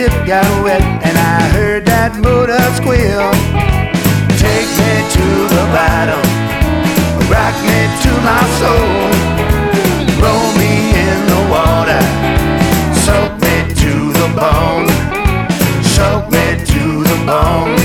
ship got wet and I heard that motor squeal. Take me to the bottom, rock me to my soul, roll me in the water, soak me to the bone, soak me to the bone.